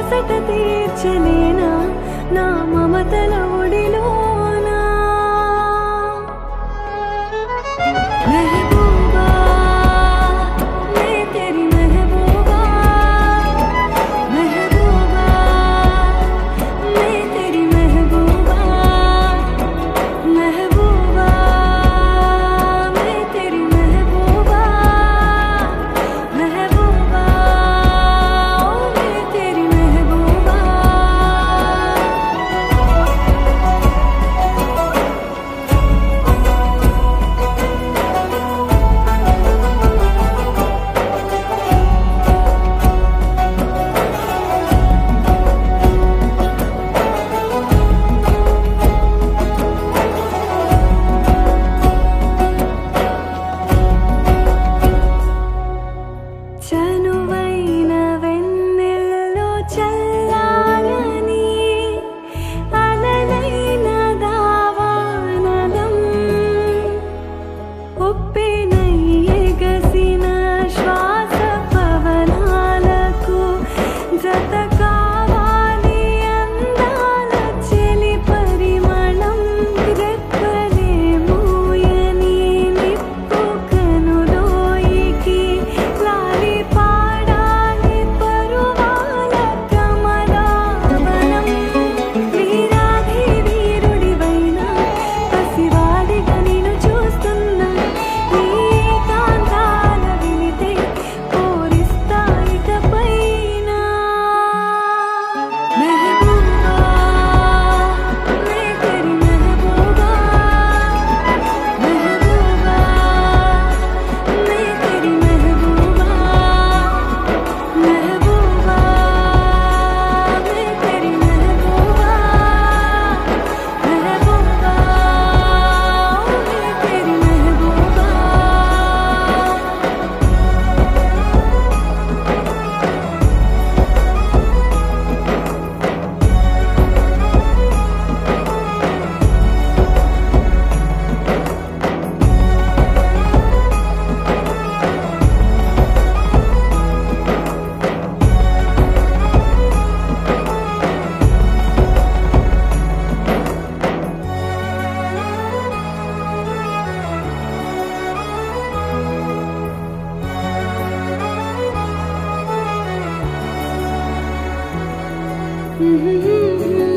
అలసట తీర్చలేనా నా మమతల ఒడిలోనా మెహబూబా మే తెరీ మెహబూబా మెహబూబా మే తెరీ మెహబూబా మెహబూబా మే తెరీ మెహబూబా మెహబూబా మే తెరీ మెహబూబా చనువైన వెన్నెల్లో చల్లాలని అలలైన దావానలం ఉప్పెనై ఎగసిన శ్వాస పవనాలకు జత కావాలి అందాల చెలి పరిమళం రెప్పలే మూయని నిప్పు కనులోయికి లాలి పాడాలి పరువాల కమలావనం వీరాధి వీరుడివైన పసివాడిగా నిన్ను చూస్తున్నా నీ కాంతాల వినితే పూరిస్తా ఇకపైన మెహబూబా మే తెరీ మెహబూబా మెహబూబా మే తెరీ మెహబూబా మెహబూబా మే తెరీ మెహబూబా మెహబూబా మే తెరీ మెహబూబా Mm-hmm.